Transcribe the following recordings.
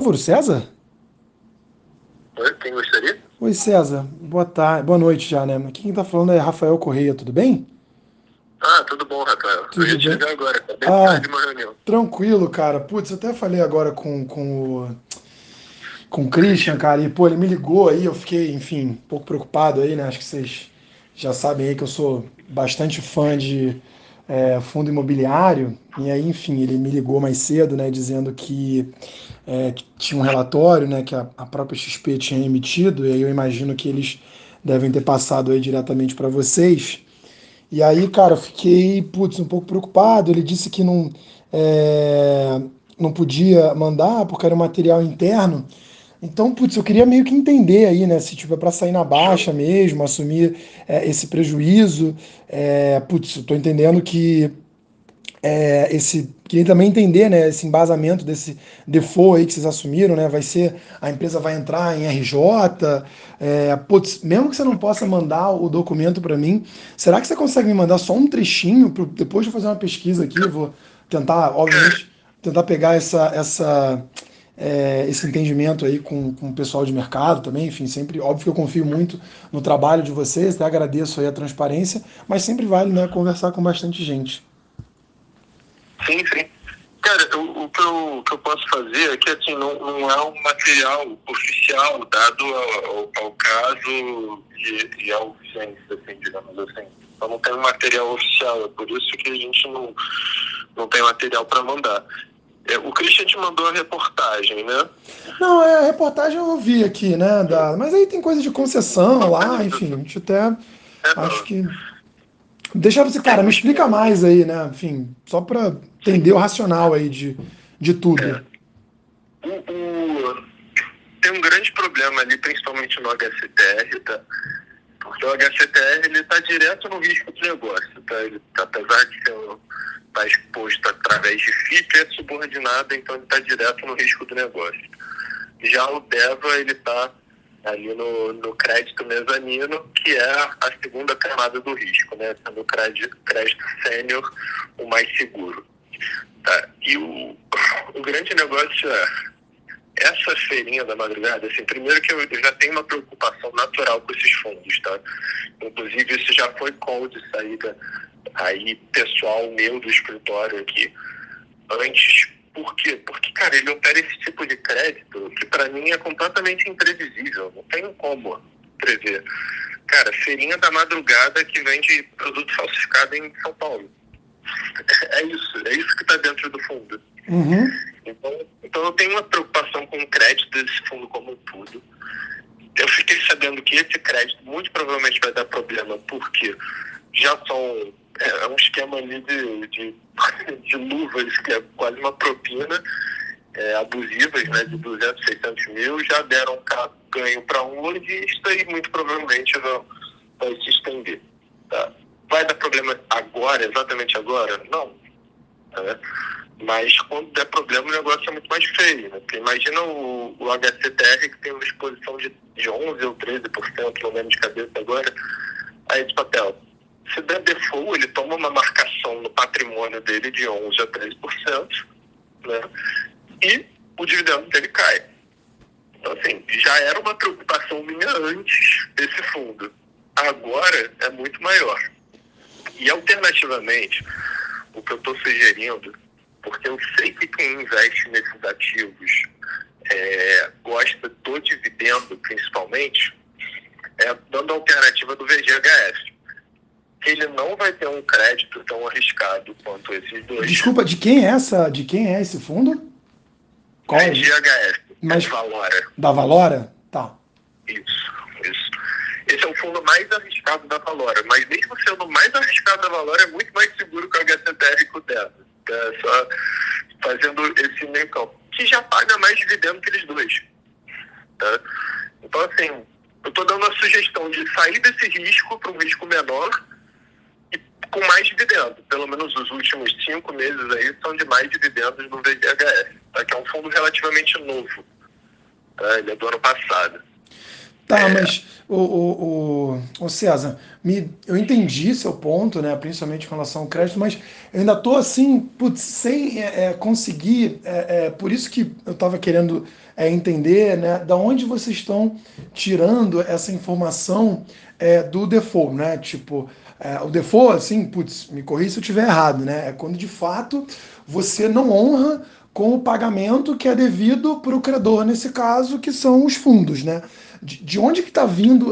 Álvaro César? Oi, quem gostaria? Oi, César. Boa tarde, boa noite já, né? Quem tá falando é Rafael Correia, tudo bem? Ah, tudo bom, Rafael. Eu Tudo ia te bem. ligar agora, acabei de sair Ah, de uma reunião. tranquilo, cara. Putz, eu até falei agora com o Christian, cara, e pô, ele me ligou aí, eu fiquei, enfim, um pouco preocupado aí, né? Acho que vocês já sabem aí que eu sou bastante fã de fundo imobiliário, e aí, enfim, ele me ligou mais cedo, né, dizendo que tinha um relatório, né, que a própria XP tinha emitido, e aí eu imagino que eles devem ter passado aí diretamente para vocês. E aí, cara, eu fiquei, putz, um pouco preocupado. Ele disse que é, não podia mandar porque era um material interno. Então, putz, eu queria meio que entender aí, né, se tipo é para sair na baixa Show. mesmo, assumir esse prejuízo. Putz, eu tô entendendo que queria também entender, né, esse embasamento desse default aí que vocês assumiram, né, a empresa vai entrar em RJ, putz, mesmo que você não possa mandar o documento para mim, será que você consegue me mandar só um trechinho, depois de eu fazer uma pesquisa aqui, eu vou tentar, Cara, obviamente, tentar pegar esse entendimento aí com o pessoal de mercado também, enfim, sempre, óbvio que eu confio muito no trabalho de vocês, até agradeço aí a transparência, mas sempre vale, né, conversar com bastante gente. sim, sim. Cara, o que eu posso fazer é que, assim, não é um material oficial dado ao caso e à urgência, assim, digamos assim. Então não tem um material oficial, é por isso que a gente não tem material para mandar. O Christian te mandou a reportagem, né? Não, a reportagem eu vi aqui, né? Mas aí tem coisa de concessão lá, enfim, a gente até acho Não, que. Deixa você, tem cara, um me explica esquema. mais aí, né? Enfim, só para entender o Sim, racional aí de tudo. o, tem um grande problema ali, principalmente no HCTR, tá? Porque o HCTR ele está direto no risco de negócio, tá? Ele, apesar de tá exposto através de FIP, é subordinado, então ele está direto no risco do negócio. Já o DEVA ele está ali no crédito mezanino, que é a segunda camada do risco, né? Sendo o crédito sênior o mais seguro. Tá? E o grande negócio essa feirinha da madrugada, assim, primeiro que eu já tenho uma preocupação natural com esses fundos, tá? Inclusive, isso já foi call de saída aí, pessoal meu do escritório aqui, antes. Por quê? Porque, cara, ele opera esse tipo de crédito que para mim é completamente imprevisível, não tem como prever. Cara, feirinha da madrugada que vende produto falsificado em São Paulo. É isso que está dentro do fundo. Uhum. Então eu tenho uma preocupação com o crédito desse fundo como um todo. Eu fiquei sabendo que esse crédito muito provavelmente vai dar problema, porque já são um esquema ali de luvas, que é quase uma propina, abusivas, né, de 200, 600 mil, já deram ganho para um lojista e muito provavelmente vai se estender. Tá? Vai dar problema agora, exatamente agora? Não. Tá? Mas quando der problema, o negócio é muito mais feio, né? Porque imagina o HCTR que tem uma exposição de 11 ou 13%, não lembro de cabeça agora, a esse papel. Se der default, ele toma uma marcação no patrimônio dele de 11 a 13%, né? E o dividendo dele cai. Então, assim, já era uma preocupação minha antes desse fundo. Agora é muito maior. E, alternativamente, o que eu estou sugerindo, porque eu sei que quem investe nesses ativos gosta do dividendo, principalmente, dando a alternativa do VGHS. Que ele não vai ter um crédito tão arriscado quanto esses dois. Desculpa, de quem é essa? De quem é esse fundo? Qual é? VGHS, Mas Valora. da Valora? Tá. Isso. Esse é o fundo mais arriscado da Valora, mas mesmo sendo o mais arriscado da Valora, é muito mais seguro que o HCTR e que o DEVA. É só fazendo esse meio campo, que já paga mais dividendo que eles dois. Tá? Então, assim, eu estou dando a sugestão de sair desse risco para um risco menor e com mais dividendo. Pelo menos os últimos 5 meses aí são de mais dividendos no VGHS, tá? Que é um fundo relativamente novo. Tá? Ele é do ano passado. Tá, mas o César, eu entendi seu ponto, né? Principalmente com relação ao crédito, mas eu ainda tô assim, putz, sem conseguir. Por isso que eu estava querendo entender, né? Da onde vocês estão tirando essa informação do default, né? Tipo, o default, assim, putz, me corrija se eu estiver errado, né? É quando de fato você não honra com o pagamento que é devido para o credor, nesse caso, que são os fundos, né? De onde que está vindo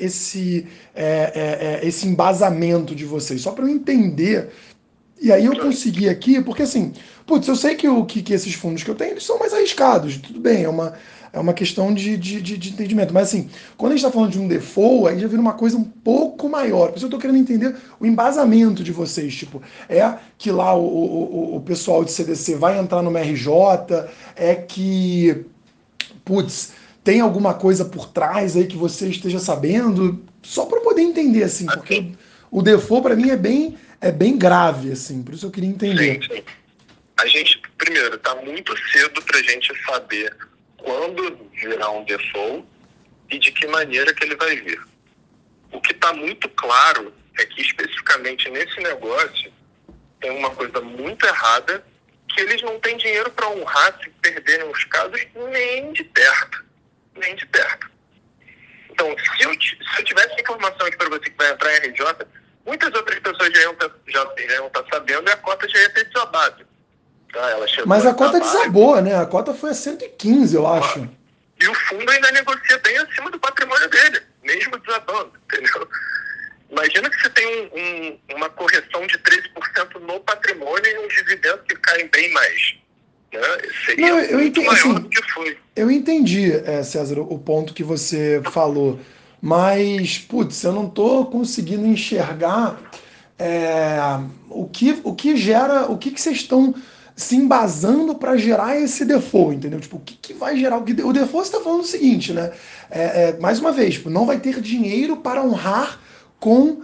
esse embasamento de vocês? Só para eu entender. E aí eu consegui aqui, porque assim, putz, eu sei que esses fundos que eu tenho, eles são mais arriscados, tudo bem, é uma questão de entendimento. Mas assim, quando a gente está falando de um default, aí já vira uma coisa um pouco maior. Por isso eu estou querendo entender o embasamento de vocês. Tipo, é que lá o pessoal de CDC vai entrar no RJ, é que putz, tem alguma coisa por trás aí que você esteja sabendo? Só para poder entender, assim, porque Assim, o default para mim é bem grave, assim, por isso eu queria entender. sim, sim. A gente, primeiro, está muito cedo para a gente saber quando virá um default e de que maneira que ele vai vir. O que está muito claro é que, especificamente nesse negócio, tem uma coisa muito errada, que eles não têm dinheiro para honrar se perderem os casos nem de perto. Nem de perto. Então, se eu tivesse informação aqui para você que vai entrar em RJ, muitas outras pessoas já iam estar sabendo e a cota já ia ter desabado. Tá? Ela chegou Mas a a cota desabar. desabou, né? A cota foi a 115, eu acho. E o fundo ainda negocia bem acima do patrimônio dele, mesmo desabando, entendeu? Imagina que você tem uma correção de 13% no patrimônio e um dividendo que cai bem mais. Né? Seria Não, eu muito entendi, maior assim, do que foi. eu entendi, César, o ponto que você falou, mas, putz, eu não estou conseguindo enxergar é, o que gera, o que vocês estão se embasando para gerar esse default, entendeu? Tipo, o que vai gerar? O default você está falando o seguinte, né? Mais uma vez, tipo, não vai ter dinheiro para honrar com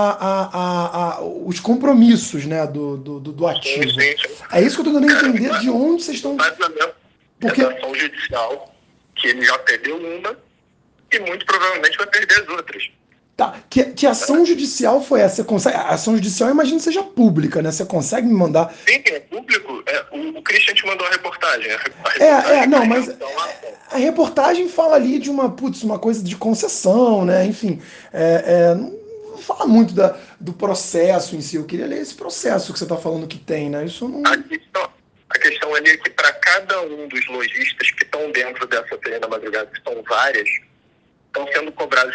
os compromissos, né, do Sim, ativo. sim, sim. É isso que eu estou tentando Cara, entender de onde vocês estão. vazamento é Porque da ação judicial, que ele já perdeu uma e muito provavelmente vai perder as outras. Tá, que ação judicial foi essa? Você consegue, a ação judicial, eu imagino que seja pública, né? Você consegue me mandar. Sim, é público. O Christian te mandou a reportagem. A reportagem Não, que mas eles estão lá. a reportagem fala ali de uma coisa de concessão, né? Enfim, não fala muito do processo em si. Eu queria ler esse processo que você está falando que tem, né? Isso não. A questão ali é que para cada um dos lojistas que estão dentro dessa feira da madrugada, que são várias, estão sendo cobrados de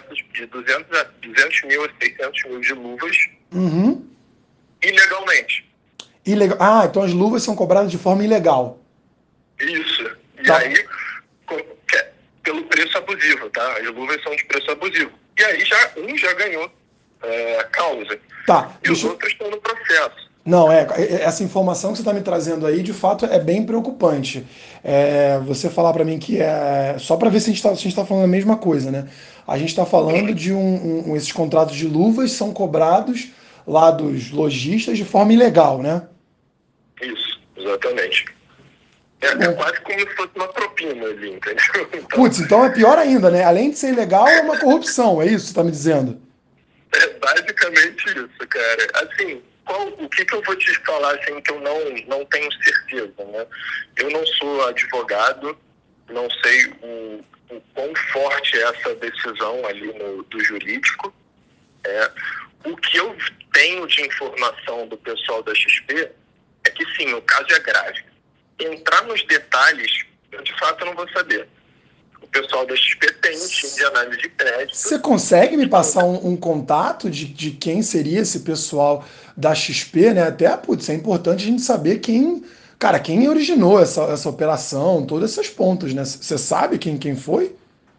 200 mil a 600 mil de luvas Uhum. ilegalmente. Ilegal. Ah, então as luvas são cobradas de forma ilegal. Isso. E Tá. aí, pelo preço abusivo, tá? As luvas são de preço abusivo. E aí já ganhou causa. Tá. E os outros estão no processo. Não, essa informação que você está me trazendo aí, de fato, é bem preocupante. Você falar para mim que só para ver se a gente tá falando a mesma coisa, né? A gente está falando de esses contratos de luvas são cobrados lá dos lojistas de forma ilegal, né? Isso, exatamente. Tá É bom. quase como se fosse uma propina ali, entendeu? Então, Putz, então é pior ainda, né? Além de ser ilegal, é uma corrupção, é isso que você está me dizendo? é basicamente isso, cara. Assim, o que eu vou te falar, assim, que eu não tenho certeza, né? Eu não sou advogado, não sei o quão forte é essa decisão ali do jurídico. O que eu tenho de informação do pessoal da XP é que, sim, o caso é grave. Entrar nos detalhes, eu de fato não vou saber. O pessoal da XP tem um time de análise de crédito. Você consegue me passar um contato de quem seria esse pessoal da XP, né? Até, putz, é importante a gente saber quem originou essa operação, todas essas pontas, né? Você sabe quem foi?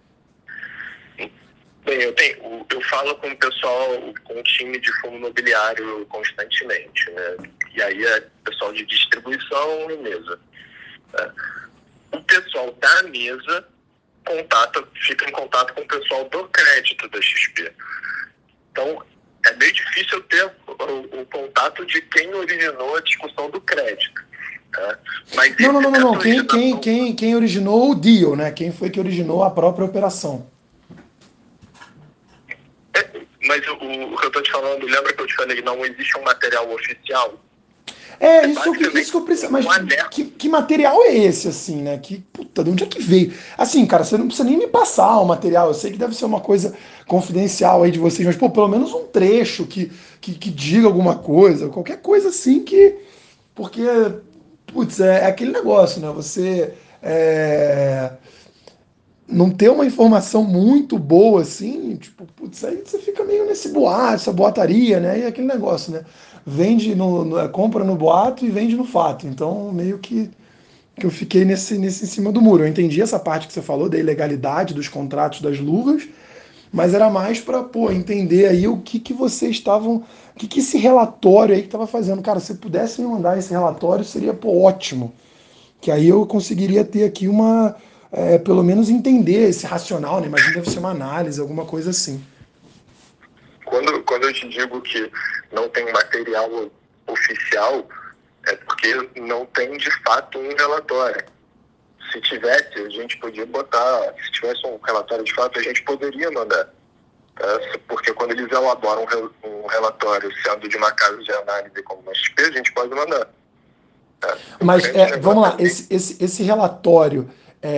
Bem, eu falo com o pessoal, com o time de fundo imobiliário constantemente, né? E aí é pessoal de distribuição e mesa. Né? O pessoal da mesa fica em contato com o pessoal do crédito da XP. Então, é meio difícil eu ter o contato de quem originou a discussão do crédito. Tá? Mas Não. essa Quem, originação... quem, quem, quem originou o deal, né? Quem foi que originou a própria operação? Mas o que eu tô te falando, lembra que eu te falei, não existe um material oficial? Isso que eu preciso. Mas que material é esse, assim, né? Puta, de onde é que veio? Assim, cara, você não precisa nem me passar o material. Eu sei que deve ser uma coisa confidencial aí de vocês, mas, pô, pelo menos um trecho que diga alguma coisa, qualquer coisa assim que. Porque, putz, é aquele negócio, né? Você não ter uma informação muito boa, assim, tipo, putz, aí você fica meio nesse boato, essa boataria, né? E aquele negócio, né? Vende compra no boato e vende no fato. Então, meio que eu fiquei nesse em cima do muro. Eu entendi essa parte que você falou da ilegalidade dos contratos das luvas, mas era mais para, pô, entender aí o que vocês estavam, que esse relatório aí que estava fazendo. Cara, se pudesse me mandar esse relatório, seria, pô, ótimo. Que aí eu conseguiria ter aqui pelo menos entender esse racional, né? Imagina deve ser uma análise, alguma coisa assim. Quando eu te digo que não tem material oficial, é porque não tem de fato um relatório. Se tivesse, a gente podia botar, se tivesse um relatório de fato, a gente poderia mandar. Porque quando eles elaboram um relatório sendo de uma casa de análise como uma XP, a gente pode mandar. Mas vamos lá, esse relatório,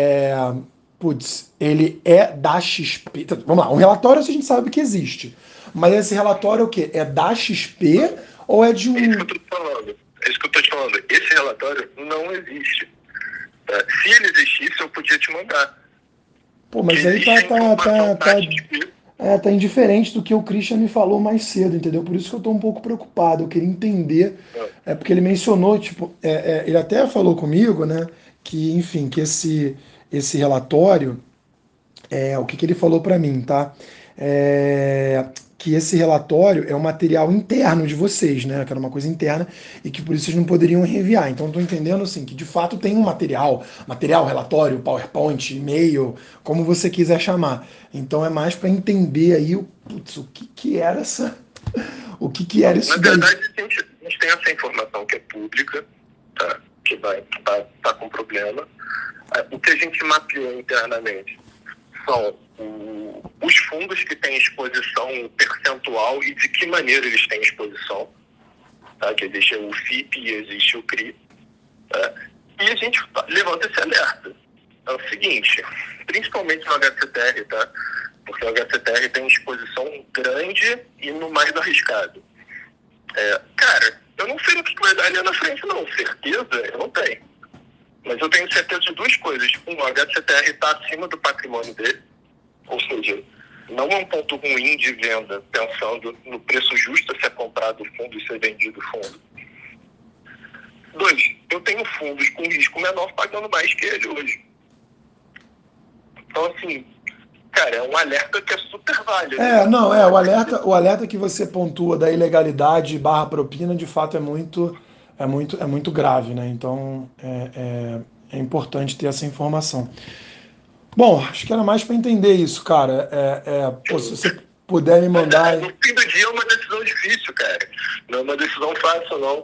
ele é da XP. Vamos lá, um relatório a gente sabe que existe. Mas esse relatório é o quê? É da XP ou é de um. É isso que eu estou te falando. É isso que eu estou te falando. Esse relatório não existe. Se ele existisse, eu podia te mandar. Pô, mas aí tá indiferente do que o Christian me falou mais cedo, entendeu? Por isso que eu tô um pouco preocupado. Eu queria entender. Porque ele mencionou, tipo, ele até falou comigo, né? Que, enfim, que esse relatório, o que ele falou para mim, tá? Que esse relatório é um material interno de vocês, né? Que era uma coisa interna e que por isso vocês não poderiam enviar. Então, eu tô entendendo, assim, que de fato tem um material, relatório, PowerPoint, e-mail, como você quiser chamar. Então, é mais para entender aí o que era o que era isso daí. Na verdade, a gente tem essa informação que é pública, tá? Que tá com problema. O que a gente mapeou internamente são os fundos que têm exposição percentual e de que maneira eles têm exposição. Tá? Que existe o FIP e existe o CRI. Tá? E a gente levanta esse alerta. É o seguinte, principalmente no HCTR, tá? Porque o HCTR tem exposição grande e no mais arriscado. Cara, eu não sei o que vai dar ali na frente, não. Certeza, eu não tenho. Mas eu tenho certeza de duas coisas. O HCTR está acima do patrimônio dele, ou seja, não é um ponto ruim de venda, pensando no preço justo a ser comprado o fundo e ser vendido o fundo. 2, eu tenho fundos com risco menor pagando mais que ele hoje. Então, assim, cara, é um alerta que é super válido. O alerta que você pontua da ilegalidade barra propina, de fato, é muito grave, né? Então, é importante ter essa informação. Bom, acho que era mais para entender isso, cara. Se você puder me mandar. No fim do dia é uma decisão difícil, cara. Não é uma decisão fácil, não.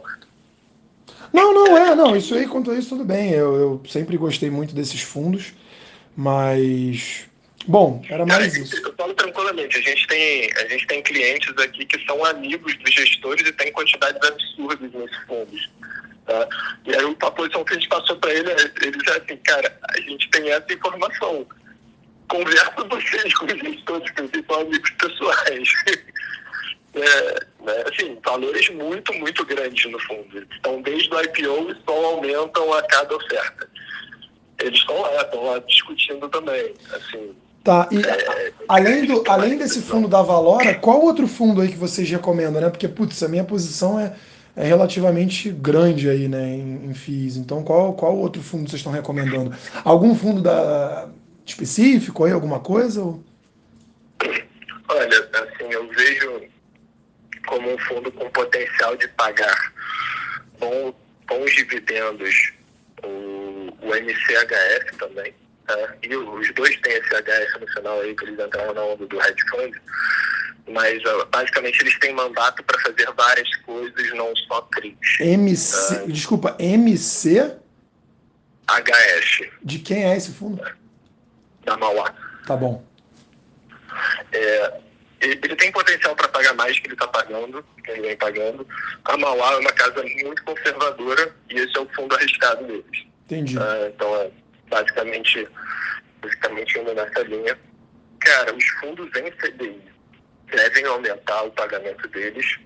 Não. Isso aí, quanto a isso, tudo bem. Eu sempre gostei muito desses fundos, mas. Bom, era mais isso. Eu falo tranquilamente, a gente tem clientes aqui que são amigos dos gestores e tem quantidades absurdas nesses fundos. Tá? E aí a posição que a gente passou para ele, ele disse assim, cara, a gente tem essa informação. Conversa vocês com os gestores, que vocês são amigos pessoais. Assim, valores muito, muito grandes no fundo. Então, desde o IPO, só aumentam a cada oferta. Eles estão lá discutindo também. Assim, tá, e além desse fundo da Valora, qual outro fundo aí que vocês recomendam, né? Porque, putz, a minha posição é relativamente grande aí, né, em FIIs. Então, qual outro fundo vocês estão recomendando? Algum fundo específico aí, alguma coisa? Olha, assim, eu vejo como um fundo com potencial de pagar bons dividendos o MCHF também. E os dois têm esse HS no final aí, que eles entraram na onda do hedge fund, mas basicamente eles têm mandato para fazer várias coisas, não só CRIs. Desculpa, MC? HS. De quem é esse fundo? Da Mauá. Tá bom. ele tem potencial para pagar mais que ele está pagando, que ele vem pagando. A Mauá é uma casa muito conservadora e esse é o fundo arriscado deles. Entendi. Então, é basicamente indo nessa linha. Cara, os fundos em CDI devem aumentar o pagamento deles.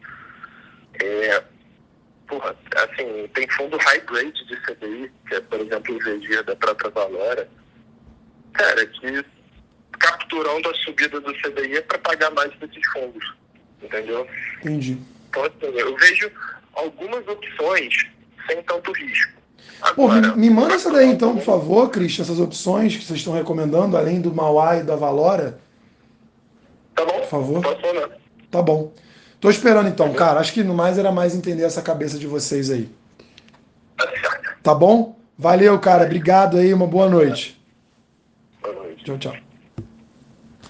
Assim, tem fundo high grade de CDI, que é, por exemplo, o VG da própria Valora, cara, que capturando a subida do CDI para pagar mais desses fundos, entendeu? Entendi. Então, assim, eu vejo algumas opções sem tanto risco. Pô, Agora, me manda essa daí então, por favor, Christian, essas opções que vocês estão recomendando, além do Mauá e da Valora. Tá bom? Por favor. Posso falar? Tá bom. Tô esperando então, cara. Acho que no mais era mais entender essa cabeça de vocês aí. Tá certo. Tá bom? Valeu, cara. Obrigado aí. Uma boa noite. Boa noite. Tchau, tchau.